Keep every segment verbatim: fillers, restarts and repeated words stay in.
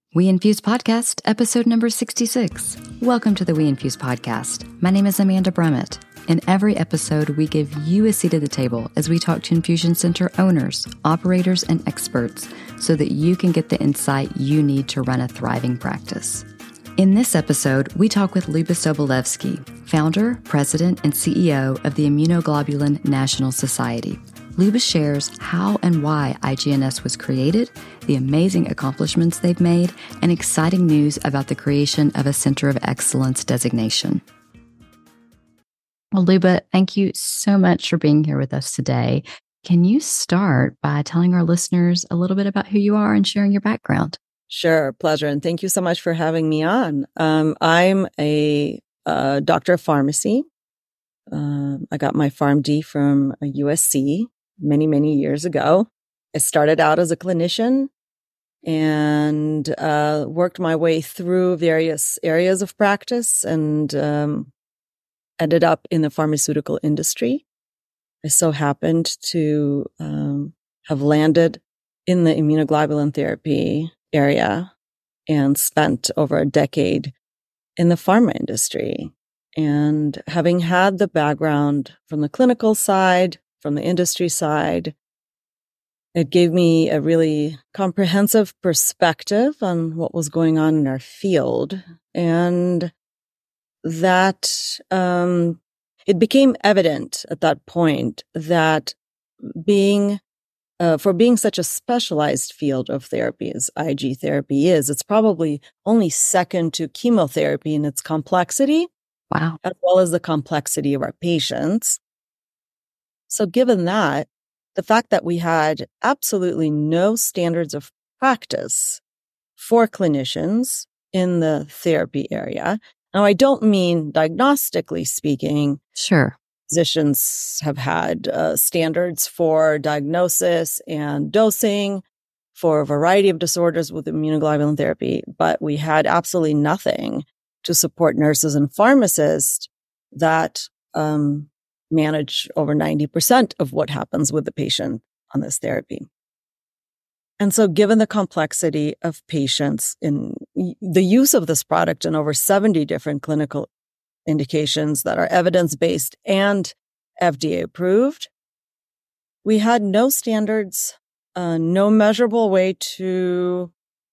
We Infuse Podcast, episode number sixty-six. Welcome to the We Infuse Podcast. My name is Amanda Brummett. In every episode, we give you a seat at the table as we talk to infusion center owners, operators, and experts so that you can get the insight you need to run a thriving practice. In this episode, we talk with Luba Sobolewski, founder, president, and C E O of the Immunoglobulin National Society. Luba shares how and why I G N S was created, the amazing accomplishments they've made, and exciting news about the creation of a Center of Excellence designation. Well, Luba, thank you so much for being here with us today. Can you start by telling our listeners a little bit about who you are and sharing your background? Sure, pleasure. And thank you so much for having me on. Um, I'm a, uh doctor of pharmacy. Um, I got my PharmD from U S C many, many years ago. I started out as a clinician and uh, worked my way through various areas of practice and um, ended up in the pharmaceutical industry. I so happened to um, have landed in the immunoglobulin therapy area and spent over a decade in the pharma industry. And having had the background from the clinical side, from the industry side, it gave me a really comprehensive perspective on what was going on in our field. And that um, it became evident at that point that being Uh, for being such a specialized field of therapy as I G therapy is, it's probably only second to chemotherapy in its complexity. Wow. As well as the complexity of our patients. So given that, the fact that we had absolutely no standards of practice for clinicians in the therapy area. Now, I don't mean diagnostically speaking. Sure. Physicians have had uh, standards for diagnosis and dosing for a variety of disorders with immunoglobulin therapy, but we had absolutely nothing to support nurses and pharmacists that um, manage over ninety percent of what happens with the patient on this therapy. And so given the complexity of patients in the use of this product in over seventy different clinical indications that are evidence-based and F D A approved, we had no standards, uh, no measurable way to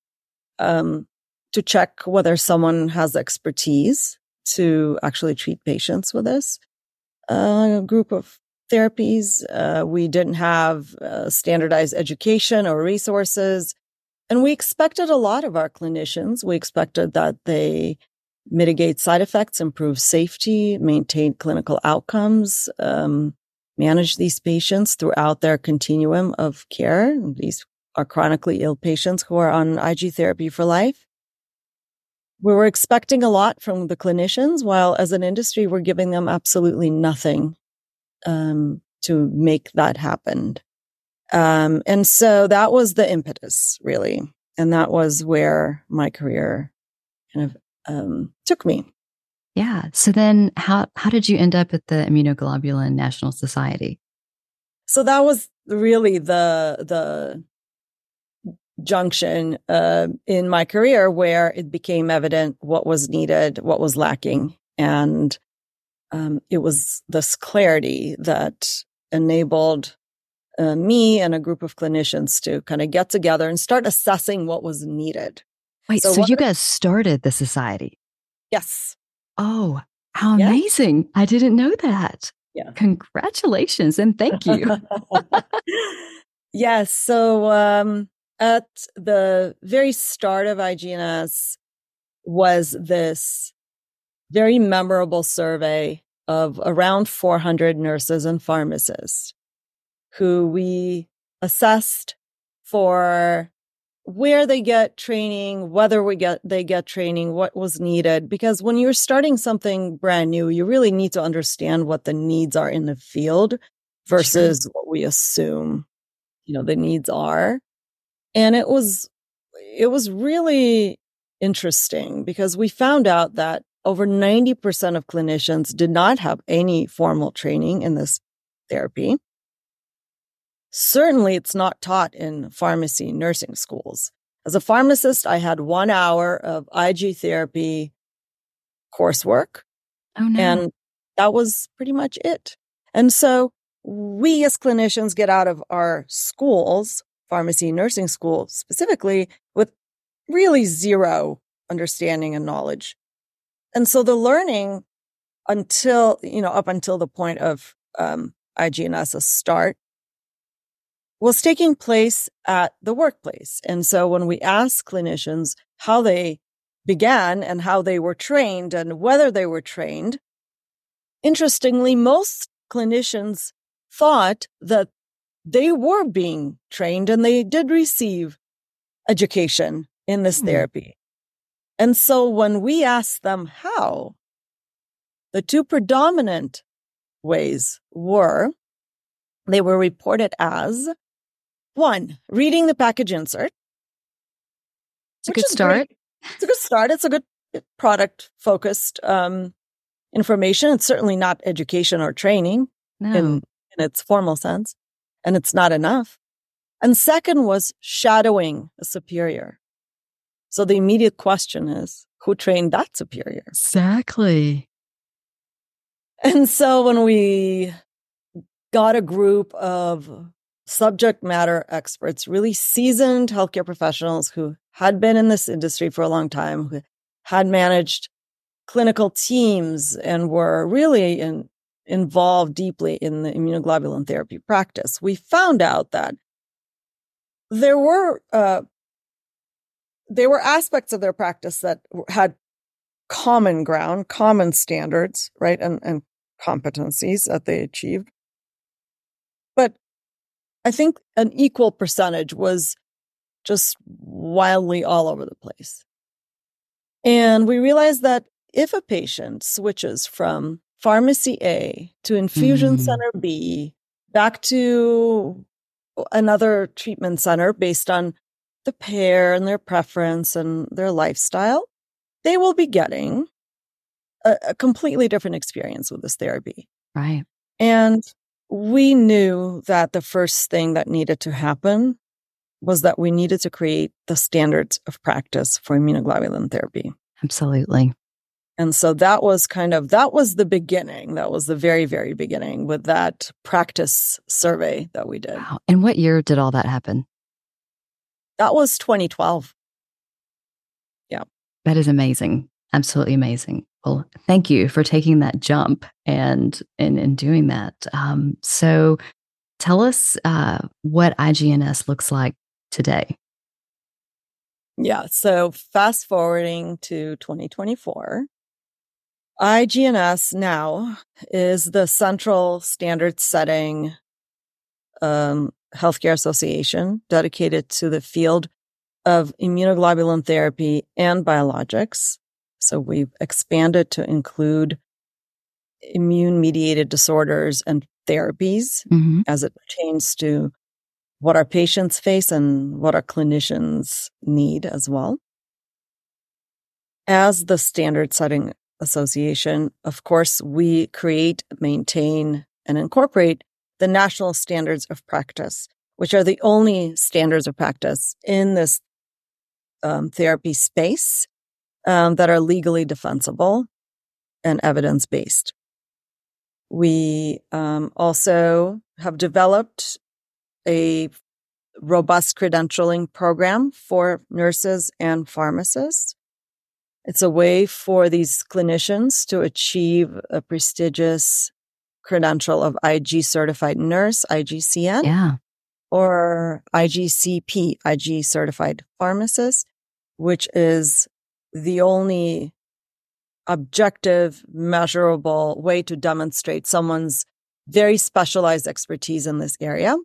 um, to check whether someone has expertise to actually treat patients with this uh, group of therapies. Uh, we didn't have uh, standardized education or resources, and we expected a lot of our clinicians. We expected that they mitigate side effects, improve safety, maintain clinical outcomes, um, manage these patients throughout their continuum of care. These are chronically ill patients who are on I G therapy for life. We were expecting a lot from the clinicians, while as an industry, we're giving them absolutely nothing um, to make that happen. Um, and so that was the impetus, really. And that was where my career kind of Um, took me. Yeah. So then how, how did you end up at the Immunoglobulin National Society? So that was really the, the junction uh, in my career where it became evident what was needed, what was lacking. And um, it was this clarity that enabled uh, me and a group of clinicians to kind of get together and start assessing what was needed. Wait, so, so you guys started the society? Yes. Oh, how yeah. amazing. I didn't know that. Yeah. Congratulations and thank you. Yes. So um, at the very start of I G N S was this very memorable survey of around four hundred nurses and pharmacists who we assessed for where they get training, whether we get they get training, what was needed. Because when you're starting something brand new, you really need to understand what the needs are in the field versus sure. what we assume, you know, the needs are. And it was it was really interesting because we found out that over ninety percent of clinicians did not have any formal training in this therapy. Certainly, it's not taught in pharmacy nursing schools. As a pharmacist, I had one hour of I G therapy coursework. Oh, no. And that was pretty much it. And so we as clinicians get out of our schools, pharmacy, nursing school specifically, with really zero understanding and knowledge. And so the learning until, you know, up until the point of um, I G N S, a start, was taking place at the workplace. And so when we ask clinicians how they began and how they were trained and whether they were trained, interestingly, most clinicians thought that they were being trained and they did receive education in this Hmm. therapy. And so when we asked them how, the two predominant ways were they were reported as one, reading the package insert. It's a which good is start. great. It's a good start. It's a good product focused um, information. It's certainly not education or training No. in, in its formal sense, and it's not enough. And second was shadowing a superior. So the immediate question is, who trained that superior? Exactly. And so when we got a group of subject matter experts, really seasoned healthcare professionals who had been in this industry for a long time, who had managed clinical teams and were really in, involved deeply in the immunoglobulin therapy practice, we found out that there were uh, there were aspects of their practice that had common ground, common standards, right, and, and competencies that they achieved. But I think an equal percentage was just wildly all over the place. And we realized that if a patient switches from pharmacy A to infusion Mm. center B, back to another treatment center based on the pair and their preference and their lifestyle, they will be getting a, a completely different experience with this therapy. Right. And we knew that the first thing that needed to happen was that we needed to create the standards of practice for immunoglobulin therapy. Absolutely. And so that was kind of, that was the beginning. That was the very, very beginning with that practice survey that we did. Wow. And what year did all that happen? That was twenty twelve. Yeah. That is amazing. Absolutely amazing. Well, thank you for taking that jump and and, and doing that. Um, so tell us uh, what I G N S looks like today. Yeah. So fast forwarding to twenty twenty-four, I G N S now is the central standard setting um, healthcare association dedicated to the field of immunoglobulin therapy and biologics. So we've expanded to include immune-mediated disorders and therapies Mm-hmm. as it pertains to what our patients face and what our clinicians need as well. As the standard setting association, of course, we create, maintain, and incorporate the national standards of practice, which are the only standards of practice in this um, therapy space um, that are legally defensible and evidence-based. We um, also have developed a robust credentialing program for nurses and pharmacists. It's a way for these clinicians to achieve a prestigious credential of I G certified nurse, I G C N, Yeah. or I G C P, I G certified pharmacist, which is the only objective, measurable way to demonstrate someone's very specialized expertise in this area.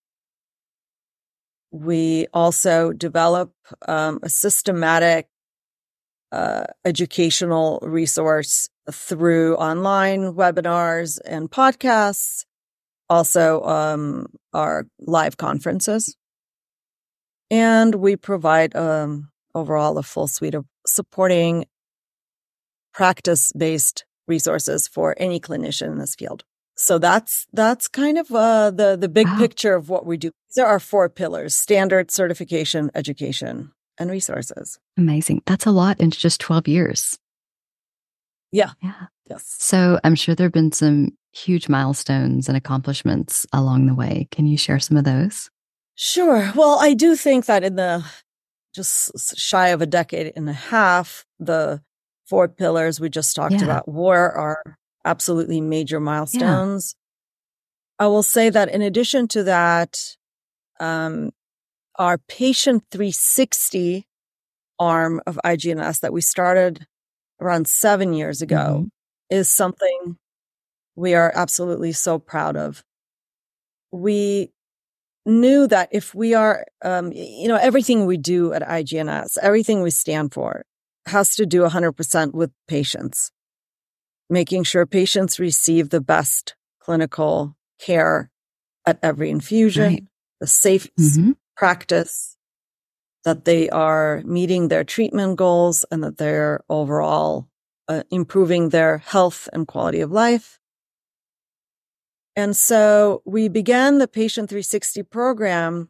We also develop um, a systematic uh, educational resource through online webinars and podcasts, also um, our live conferences. And we provide um, overall a full suite of supporting practice-based resources for any clinician in this field. So that's that's kind of uh, the the big Wow. picture of what we do. There are four pillars: standard, certification, education, and resources. Amazing. That's a lot in just twelve years. Yeah. Yeah. Yes. So I'm sure there have been some huge milestones and accomplishments along the way. Can you share some of those? Sure. Well, I do think that in the just shy of a decade and a half, the four pillars we just talked Yeah. about were are absolutely major milestones. Yeah. I will say that in addition to that, um, our Patient three sixty arm of I G N S that we started around seven years ago mm-hmm. is something we are absolutely so proud of. We knew that if we are, um, you know, everything we do at I G N S, everything we stand for has to do one hundred percent with patients, making sure patients receive the best clinical care at every infusion, right. the safe mm-hmm. practice, that they are meeting their treatment goals and that they're overall uh, improving their health and quality of life. And so we began the Patient three sixty program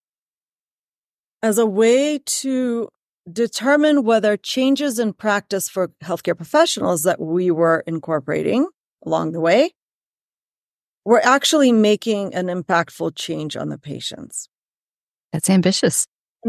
as a way to determine whether changes in practice for healthcare professionals that we were incorporating along the way were actually making an impactful change on the patients. That's ambitious.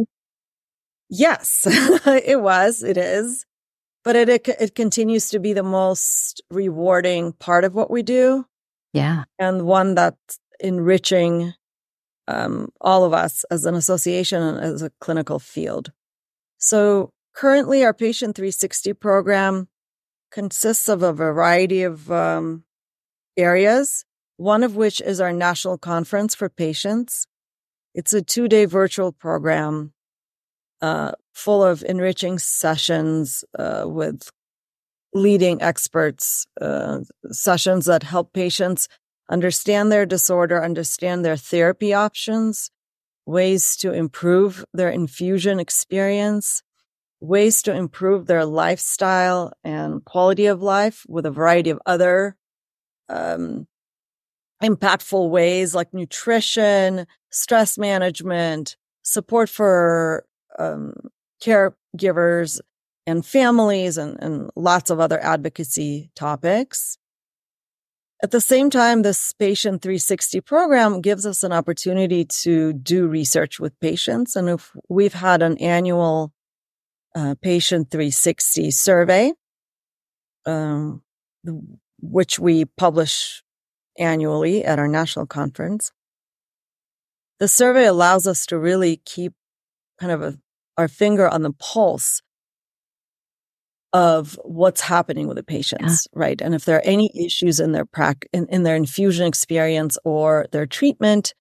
Yes, it was, it is. But it, it it continues to be the most rewarding part of what we do. Yeah. And one that's enriching um, all of us as an association and as a clinical field. So currently our Patient three sixty program consists of a variety of um, areas, one of which is our National Conference for Patients. It's a two-day virtual program uh, full of enriching sessions uh, with leading experts, uh, sessions that help patients understand their disorder, understand their therapy options, ways to improve their infusion experience, ways to improve their lifestyle and quality of life with a variety of other um, impactful ways like nutrition, stress management, support for um, caregivers and families, and, and lots of other advocacy topics. At the same time, this Patient three sixty program gives us an opportunity to do research with patients. And if we've had an annual uh, Patient three sixty survey, um, which we publish annually at our national conference. The survey allows us to really keep kind of a, our finger on the pulse of what's happening with the patients, yeah. right? And if there are any issues in their prac- in, in their infusion experience or their treatment,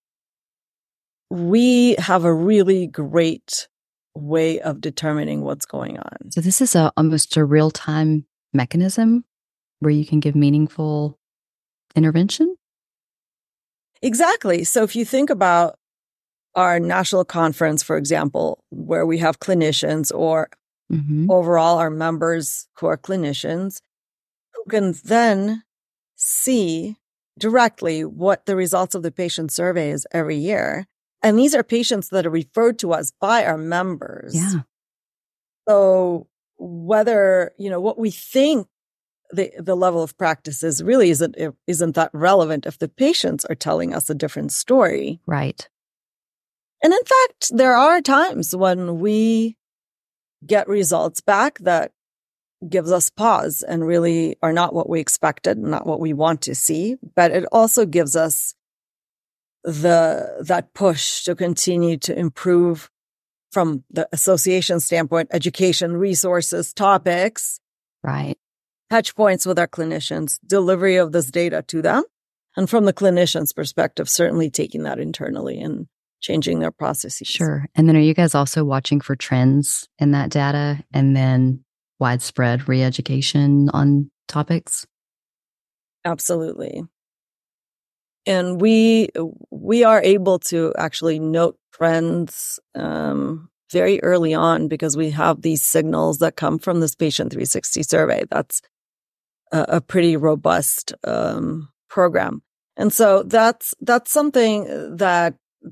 we have a really great way of determining what's going on. So this is a, almost a real-time mechanism where you can give meaningful intervention? Exactly. So if you think about our national conference, for example, where we have clinicians or mm-hmm. overall our members who are clinicians, who can then see directly what the results of the patient survey is every year. And these are patients that are referred to us by our members. Yeah. So whether, you know, what we think the the level of practice is really isn't isn't that relevant if the patients are telling us a different story. Right. And in fact, there are times when we get results back that gives us pause and really are not what we expected, not what we want to see, but it also gives us the that push to continue to improve from the association standpoint, education, resources, topics. Right. Touch points with our clinicians, delivery of this data to them. And from the clinician's perspective, certainly taking that internally and changing their processes. Sure. And then are you guys also watching for trends in that data and then widespread re-education on topics? Absolutely. And we we are able to actually note trends um, very early on because we have these signals that come from this Patient three sixty survey. That's a, a pretty robust um, program. And so that's that's something that that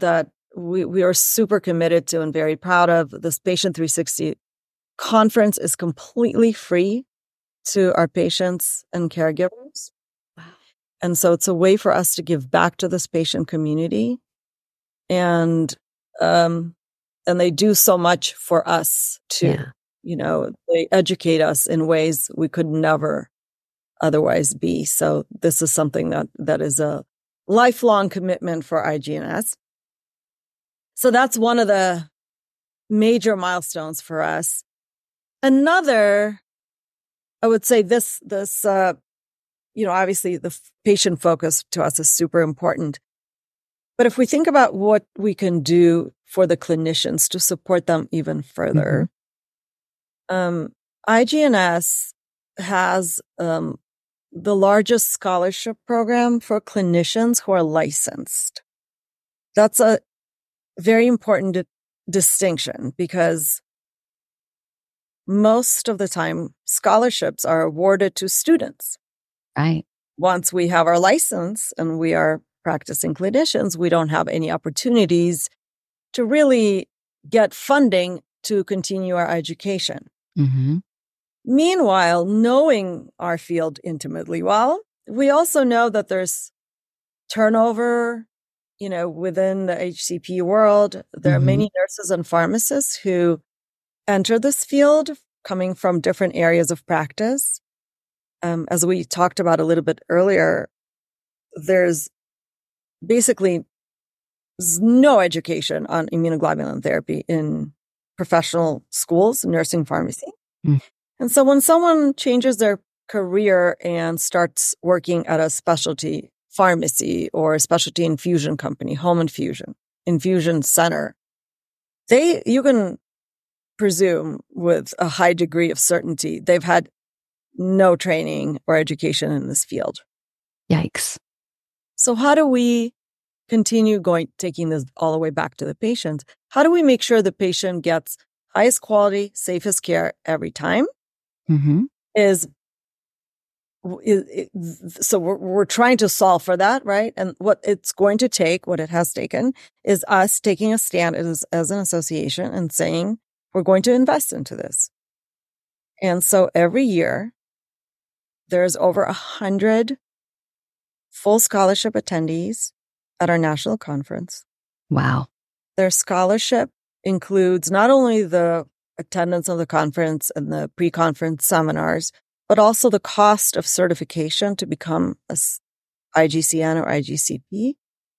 we, we are super committed to and very proud of. This Patient three sixty conference is completely free to our patients and caregivers. Wow. And so it's a way for us to give back to this patient community. And, um, and they do so much for us too. Yeah. You know, they educate us in ways we could never otherwise be. So this is something that, that is a lifelong commitment for I G N S. So that's one of the major milestones for us. Another, I would say this, this, uh, you know, obviously the f- patient focus to us is super important. But if we think about what we can do for the clinicians to support them even further, mm-hmm. um, I G N S has um, the largest scholarship program for clinicians who are licensed. That's a very important di- distinction because most of the time scholarships are awarded to students. Right. Once we have our license and we are practicing clinicians, we don't have any opportunities to really get funding to continue our education. Mm-hmm. Meanwhile, knowing our field intimately well, we also know that there's turnover, you know, within the H C P world. There mm-hmm. are many nurses and pharmacists who enter this field coming from different areas of practice. Um, as we talked about a little bit earlier, there's basically no education on immunoglobulin therapy in professional schools, nursing, pharmacy. Mm. And so when someone changes their career and starts working at a specialty pharmacy or a specialty infusion company, home infusion, infusion center, they, you can presume with a high degree of certainty, they've had no training or education in this field. Yikes. So how do we continue going, taking this all the way back to the patient? How do we make sure the patient gets highest quality, safest care every time? Mm-hmm. Is, is, is so we're, we're trying to solve for that, right? And what it's going to take, what it has taken, is us taking a stand as, as an association and saying, we're going to invest into this. And so every year, there's over a hundred full scholarship attendees at our national conference. Wow. Their scholarship includes not only the attendance of the conference and the pre-conference seminars, but also the cost of certification to become a I G C N or I G C P.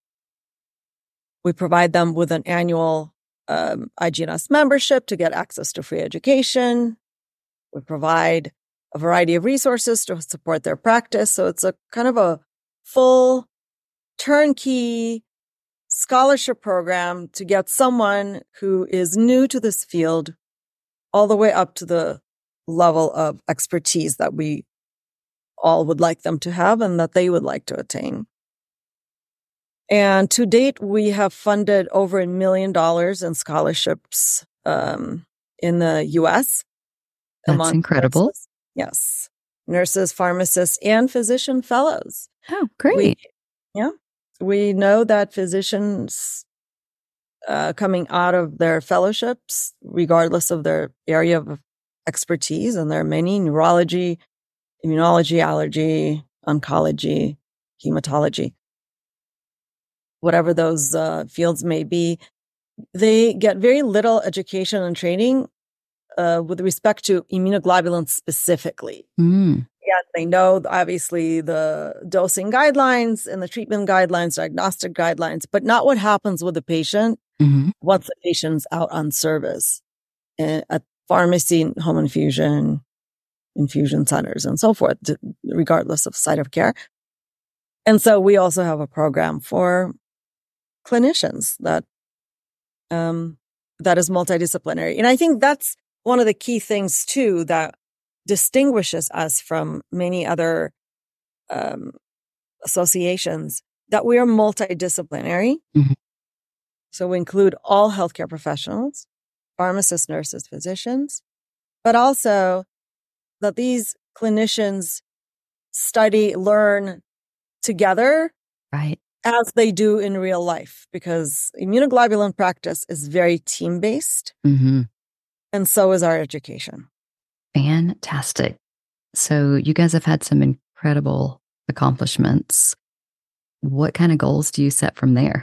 We provide them with an annual um, I G N S membership to get access to free education. We provide a variety of resources to support their practice. So it's a kind of a full turnkey scholarship program to get someone who is new to this field all the way up to the level of expertise that we all would like them to have and that they would like to attain. And to date, we have funded over a million dollars in scholarships um, in the U S. That's incredible. Nurses. Yes. Nurses, pharmacists, and physician fellows. Oh, great. We, yeah. We know that physicians uh, coming out of their fellowships, regardless of their area of expertise, and there are many, neurology, immunology, allergy, oncology, hematology, whatever those uh, fields may be, they get very little education and training uh, with respect to immunoglobulins specifically. Mm. Yeah, they know obviously the dosing guidelines and the treatment guidelines, diagnostic guidelines, but not what happens with the patient mm-hmm. once the patient's out on service at pharmacy, home infusion, infusion centers, and so forth, regardless of site of care. And so we also have a program for clinicians that um, that is multidisciplinary. And I think that's one of the key things, too, that distinguishes us from many other um, associations, that we are multidisciplinary. Mm-hmm. So we include all healthcare professionals, pharmacists, nurses, physicians, but also that these clinicians study, learn together. Right. as they do in real life, because immunoglobulin practice is very team-based, Mm-hmm. and so is our education. Fantastic. So you guys have had some incredible accomplishments. What kind of goals do you set from there?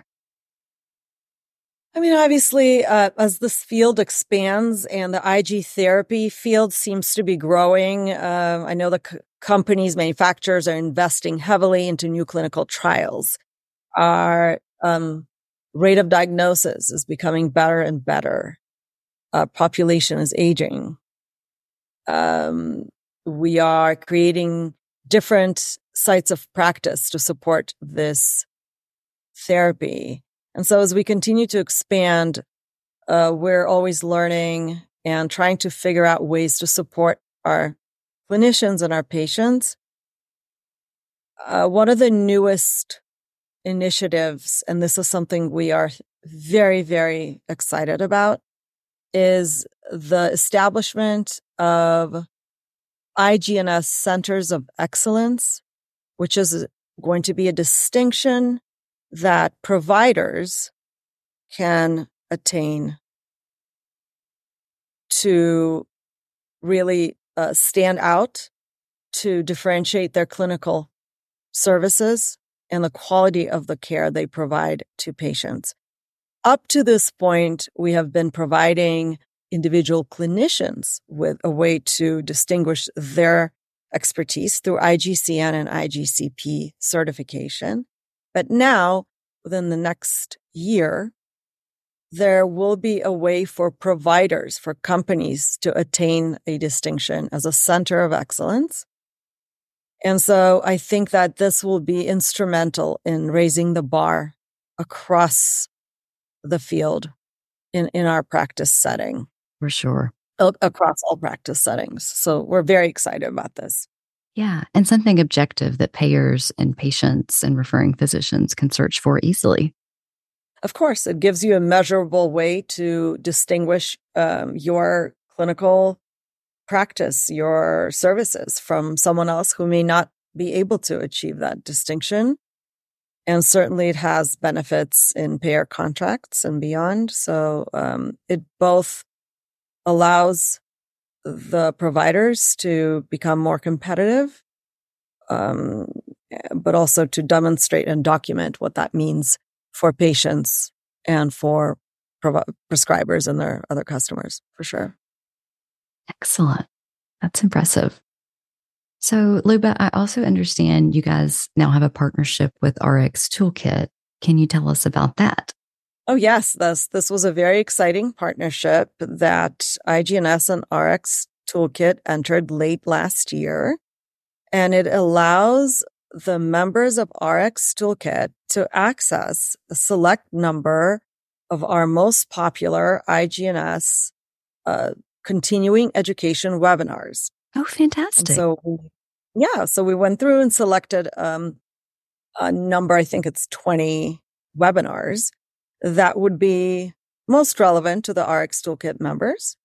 I mean, obviously, uh, as this field expands and the I G therapy field seems to be growing, uh, I know the c- companies, manufacturers are investing heavily into new clinical trials. Our um, rate of diagnosis is becoming better and better. Uh, population is aging. Um, we are creating different sites of practice to support this therapy. And so as we continue to expand, uh, we're always learning and trying to figure out ways to support our clinicians and our patients. Uh, one of the newest initiatives, and this is something we are very, very excited about, is the establishment of I G N S Centers of Excellence, which is going to be a distinction that providers can attain to really uh, stand out, to differentiate their clinical services and the quality of the care they provide to patients. Up to this point, we have been providing individual clinicians with a way to distinguish their expertise through I G C N and I G C P certification. But now, within the next year, there will be a way for providers, for companies to attain a distinction as a center of excellence. And so I think that this will be instrumental in raising the bar across the field in, in our practice setting. For sure. Across all practice settings. So we're very excited about this. Yeah. And something objective that payers and patients and referring physicians can search for easily. Of course, it gives you a measurable way to distinguish um, your clinical practice, your services from someone else who may not be able to achieve that distinction. And certainly it has benefits in payer contracts and beyond. So um, it both allows the providers to become more competitive, um, but also to demonstrate and document what that means for patients and for prov- prescribers and their other customers, for sure. Excellent. That's impressive. So, Luba, I also understand you guys now have a partnership with R X Toolkit. Can you tell us about that? Oh, yes. This, this was a very exciting partnership that I G N S and R X Toolkit entered late last year. And it allows the members of R X Toolkit to access a select number of our most popular I G N S uh, continuing education webinars. Oh, fantastic. And so, yeah, so we went through and selected um, a number, I think it's twenty webinars that would be most relevant to the R X Toolkit members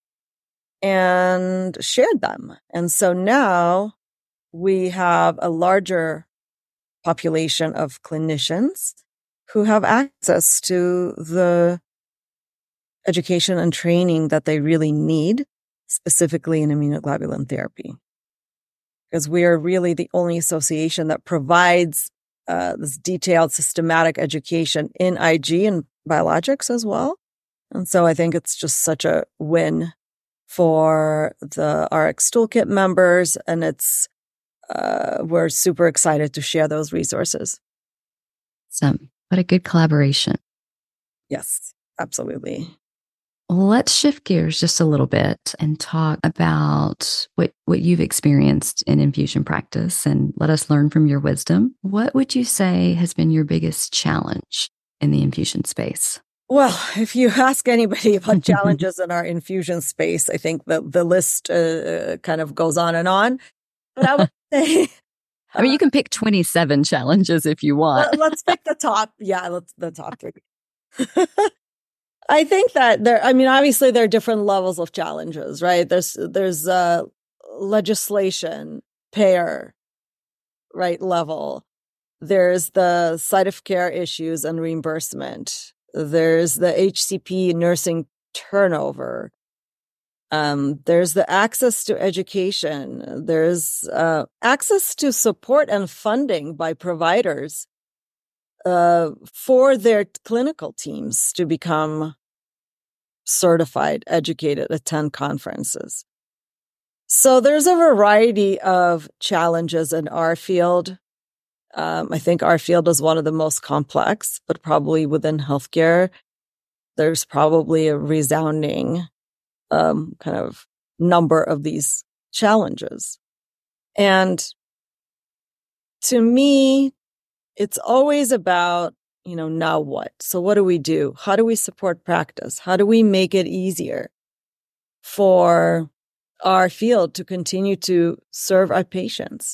and shared them. And so now we have a larger population of clinicians who have access to the education and training that they really need, specifically in immunoglobulin therapy. Because we are really the only association that provides uh, this detailed, systematic education in I G and biologics as well. And so I think it's just such a win for the R X Toolkit members, and it's uh, we're super excited to share those resources. So, what a good collaboration. Yes, absolutely. Let's shift gears just a little bit and talk about what, what you've experienced in infusion practice and let us learn from your wisdom. What would you say has been your biggest challenge in the infusion space? Well, if you ask anybody about challenges in our infusion space, I think the, the list uh, kind of goes on and on. But I would say... I mean, you can pick twenty-seven challenges if you want. Let's pick the top. Yeah, let's the top three. I think that there, I mean, obviously there are different levels of challenges, right? There's, there's, uh, legislation, payer, right, level. There's the site of care issues and reimbursement. There's the H C P nursing turnover. Um, there's the access to education. There's uh, access to support and funding by providers uh, for their clinical teams to become certified, educated, attend conferences. So there's a variety of challenges in our field. Um, I think our field is one of the most complex, but probably within healthcare, there's probably a resounding um, kind of number of these challenges. And to me, it's always about, you know, now what? So what do we do? How do we support practice? How do we make it easier for our field to continue to serve our patients?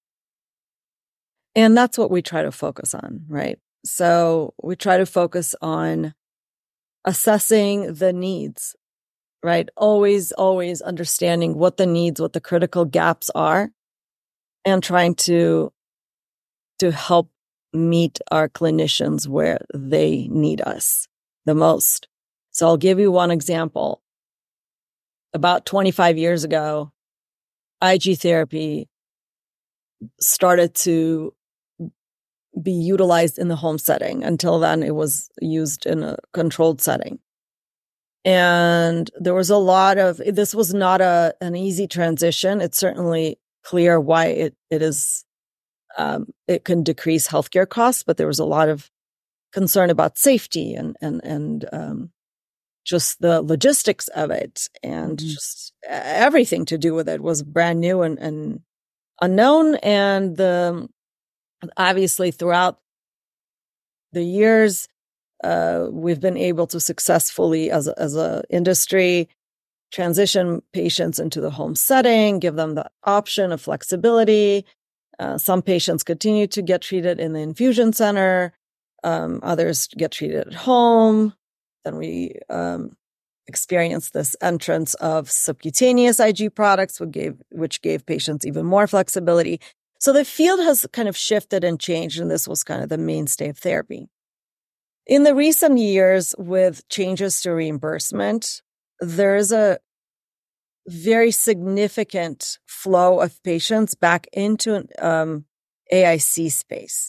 And that's what we try to focus on, right? So we try to focus on assessing the needs, right? Always, always understanding what the needs, what the critical gaps are, and trying to, to help meet our clinicians where they need us the most. So I'll give you one example. About twenty-five years ago, I G therapy started to be utilized in the home setting. Until then, it was used in a controlled setting. And there was a lot of, this was not a an easy transition. It's certainly clear why it, it is, um, it can decrease healthcare costs, but there was a lot of concern about safety and, and, and, um, just the logistics of it, and mm-hmm. just everything to do with it was brand new and, and unknown. And the, obviously throughout the years, uh, we've been able to successfully, as a, as a industry, transition patients into the home setting, give them the option of flexibility. Uh, some patients continue to get treated in the infusion center. Um, others get treated at home. Then we um, experienced this entrance of subcutaneous I G products, which gave, which gave patients even more flexibility. So the field has kind of shifted and changed, and this was kind of the mainstay of therapy. In the recent years, with changes to reimbursement, there's a very significant flow of patients back into an um, A I C space.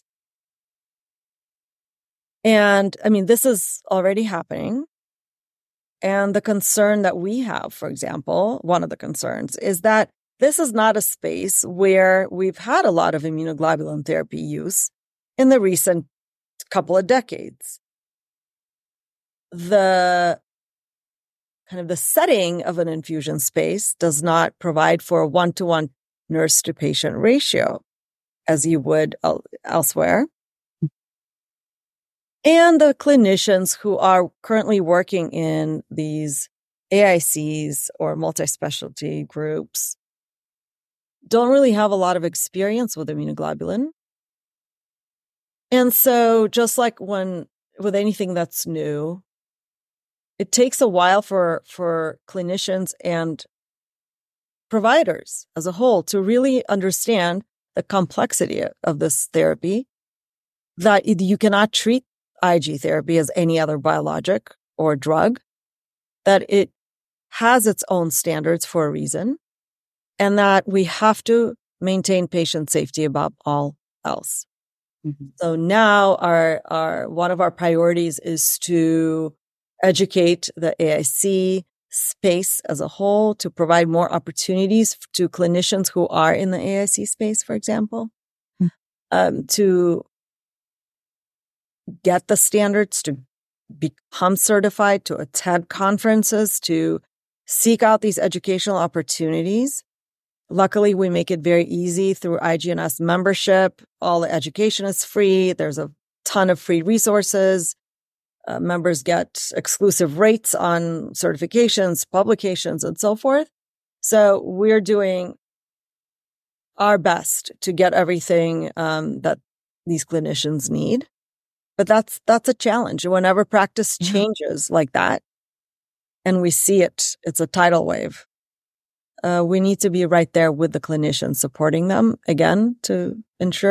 And I mean, this is already happening. And the concern that we have, for example, one of the concerns is that this is not a space where we've had a lot of immunoglobulin therapy use in the recent couple of decades. The kind of the setting of an infusion space does not provide for a one-to-one nurse to patient ratio as you would elsewhere. And the clinicians who are currently working in these A I Cs or multi-specialty groups don't really have a lot of experience with immunoglobulin. And so just like when with anything that's new, it takes a while for, for clinicians and providers as a whole to really understand the complexity of this therapy, that you cannot treat I G therapy as any other biologic or drug, that it has its own standards for a reason, and that we have to maintain patient safety above all else. Mm-hmm. So now our, our, one of our priorities is to educate the A I C space as a whole, to provide more opportunities to clinicians who are in the A I C space, for example, mm-hmm. um, to get the standards, to become certified, to attend conferences, to seek out these educational opportunities. Luckily, we make it very easy through I G N S membership. All the education is free. There's a ton of free resources. Uh, members get exclusive rates on certifications, publications, and so forth. So we're doing our best to get everything um, that these clinicians need. But that's that's a challenge. Whenever practice changes like that, and we see it, it's a tidal wave. Uh, we need to be right there with the clinicians, supporting them, again, to ensure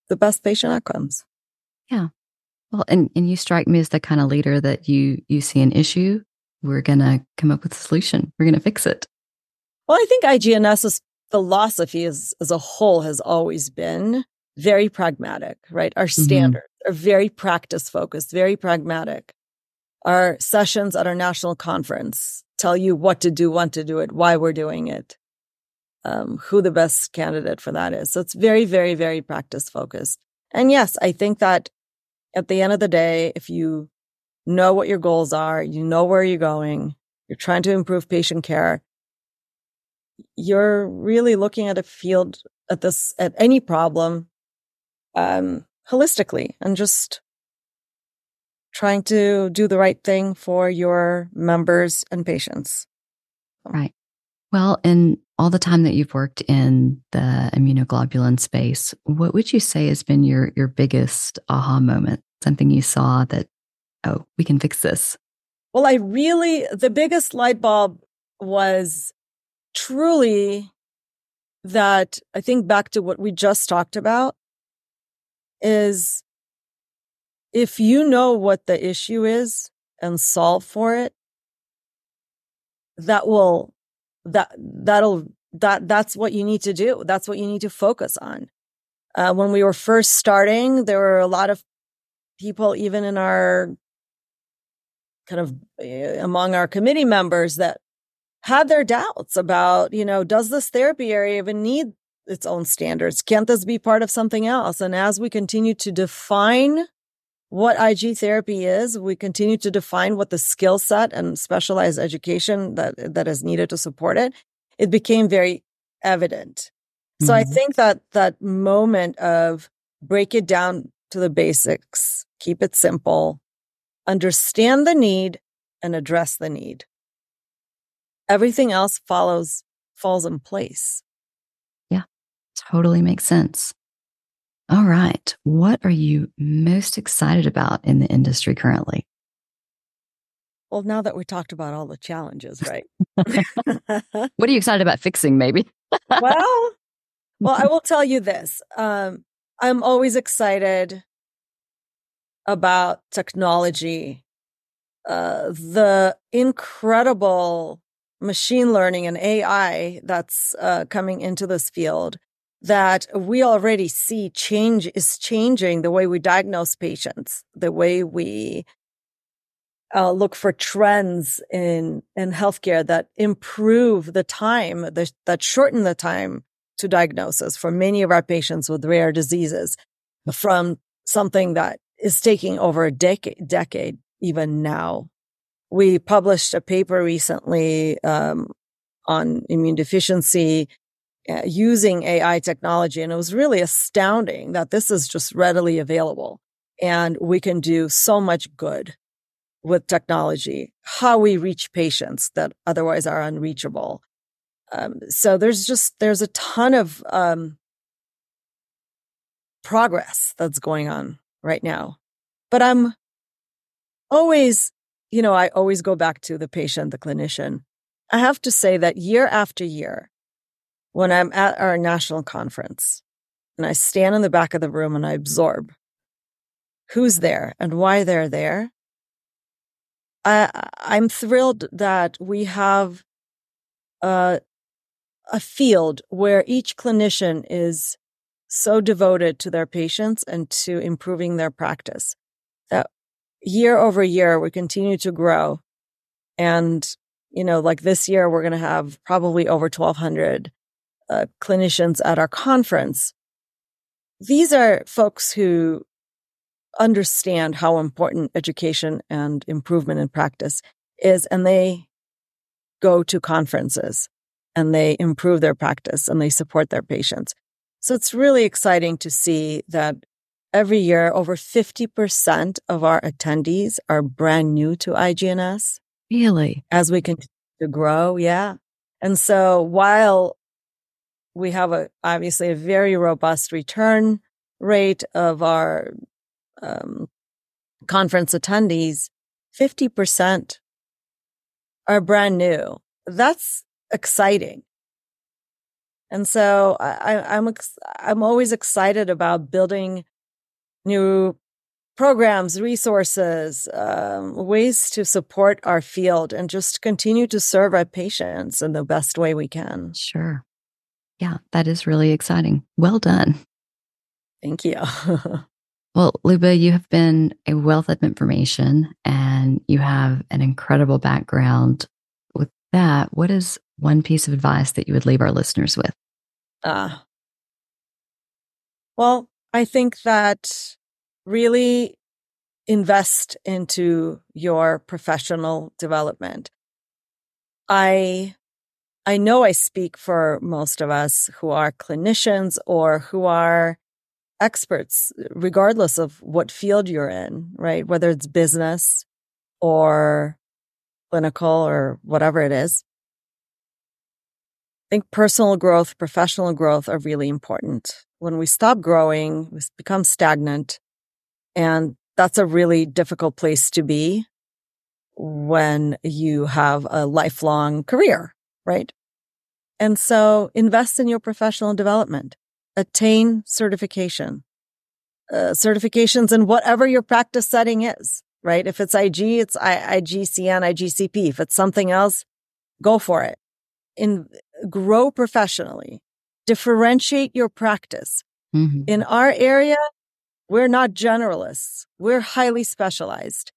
the best patient outcomes. Yeah. Well, and, and you strike me as the kind of leader that you you see an issue, we're going to come up with a solution. We're going to fix it. Well, I think IGNS's philosophy is, as a whole has always been very pragmatic, right? Our standards mm-hmm. are very practice focused, very pragmatic. Our sessions at our national conference tell you what to do, when to do it, why we're doing it, um, who the best candidate for that is. So it's very, very, very practice focused. And yes, I think that at the end of the day, if you know what your goals are, you know where you're going, you're trying to improve patient care, you're really looking at a field at this, at any problem, um, holistically and just trying to do the right thing for your members and patients. Right. Well, in all the time that you've worked in the immunoglobulin space, what would you say has been your, your biggest aha moment? Something you saw that, oh, we can fix this? Well, I really, the biggest light bulb was truly that, I think back to what we just talked about, is if you know what the issue is and solve for it, that will, that, that'll, that, that's what you need to do. That's what you need to focus on. Uh, when we were first starting, there were a lot of people, even in our kind of uh, among our committee members, that had their doubts about, you know, does this therapy area even need its own standards? Can't this be part of something else? And as we continue to define what I G therapy is, we continue to define what the skill set and specialized education that, that is needed to support it, it became very evident. Mm-hmm. So I think that that moment of break it down to the basics, keep it simple, understand the need and address the need. Everything else follows, falls in place. Yeah, totally makes sense. All right. What are you most excited about in the industry currently? Well, now that we talked about all the challenges, right? What are you excited about fixing, maybe? well, well, I will tell you this. Um, I'm always excited about technology, uh, the incredible machine learning and A I that's uh, coming into this field that we already see change is changing the way we diagnose patients, the way we uh, look for trends in, in healthcare that improve the time, the, that shorten the time to diagnosis for many of our patients with rare diseases from something that is taking over a decade, decade even now. We published a paper recently um, on immune deficiency uh, using A I technology, and it was really astounding that this is just readily available, and we can do so much good with technology, how we reach patients that otherwise are unreachable. Um, so there's just, there's a ton of um, progress that's going on right now. But I'm always, you know, I always go back to the patient, the clinician. I have to say that year after year, when I'm at our national conference and I stand in the back of the room and I absorb who's there and why they're there, I, I'm thrilled that we have a, a field where each clinician is so devoted to their patients and to improving their practice that year over year, we continue to grow. And, you know, like this year, we're going to have probably over twelve hundred uh, clinicians at our conference. These are folks who understand how important education and improvement in practice is, and they go to conferences and they improve their practice and they support their patients. So it's really exciting to see that every year, over fifty percent of our attendees are brand new to I G N S. Really? As we continue to grow, yeah. And so while we have a obviously a very robust return rate of our um, conference attendees, fifty percent are brand new. That's exciting. And so I, I'm ex- I'm always excited about building new programs, resources, um, ways to support our field and just continue to serve our patients in the best way we can. Sure. Yeah, that is really exciting. Well done. Thank you. Well, Luba, you have been a wealth of information and you have an incredible background. With that, what is one piece of advice that you would leave our listeners with? Uh, well, I think that really invest into your professional development. I I know I speak for most of us who are clinicians or who are experts, regardless of what field you're in, right? Whether it's business or clinical or whatever it is. I think personal growth, professional growth are really important. When we stop growing, we become stagnant. And that's a really difficult place to be when you have a lifelong career, right? And so invest in your professional development, attain certification, uh, certifications in whatever your practice setting is, right? If it's I G, it's I G C N, I G C P. If it's something else, go for it. In, grow professionally, differentiate your practice. Mm-hmm. In our area, we're not generalists. We're highly specialized.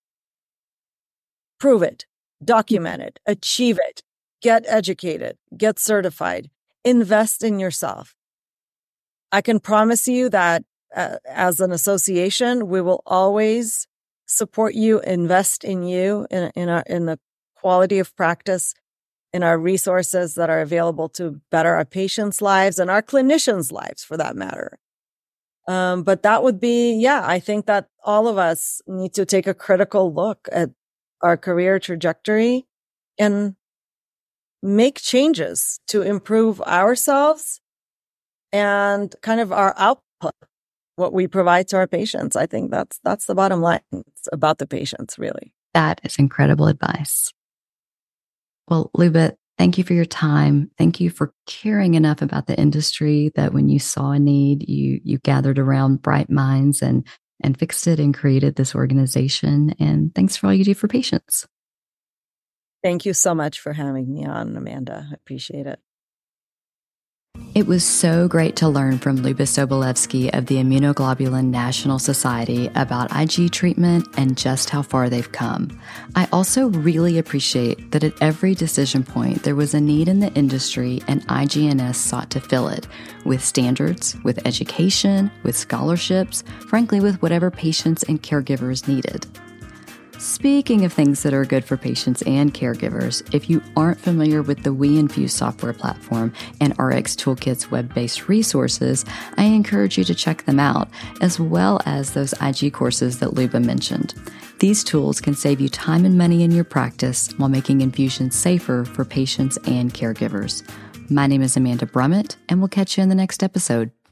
Prove it, document it, achieve it, get educated, get certified, invest in yourself. I can promise you that uh, as an association, we will always support you, invest in you, in, in, our, in the quality of practice, in our resources that are available to better our patients' lives and our clinicians' lives for that matter. Um, but that would be, yeah, I think that all of us need to take a critical look at our career trajectory and make changes to improve ourselves and kind of our output, what we provide to our patients. I think that's, that's the bottom line. It's about the patients, really. That is incredible advice. Well, Luba, thank you for your time. Thank you for caring enough about the industry that when you saw a need, you you gathered around bright minds and and fixed it and created this organization. And thanks for all you do for patients. Thank you so much for having me on, Amanda. I appreciate it. It was so great to learn from Luba Sobolevsky of the Immunoglobulin National Society about I G treatment and just how far they've come. I also really appreciate that at every decision point, there was a need in the industry and I G N S sought to fill it with standards, with education, with scholarships, frankly, with whatever patients and caregivers needed. Speaking of things that are good for patients and caregivers, if you aren't familiar with the WeInfuse software platform and R X Toolkit's web-based resources, I encourage you to check them out, as well as those I G courses that Luba mentioned. These tools can save you time and money in your practice while making infusions safer for patients and caregivers. My name is Amanda Brummett, and we'll catch you in the next episode.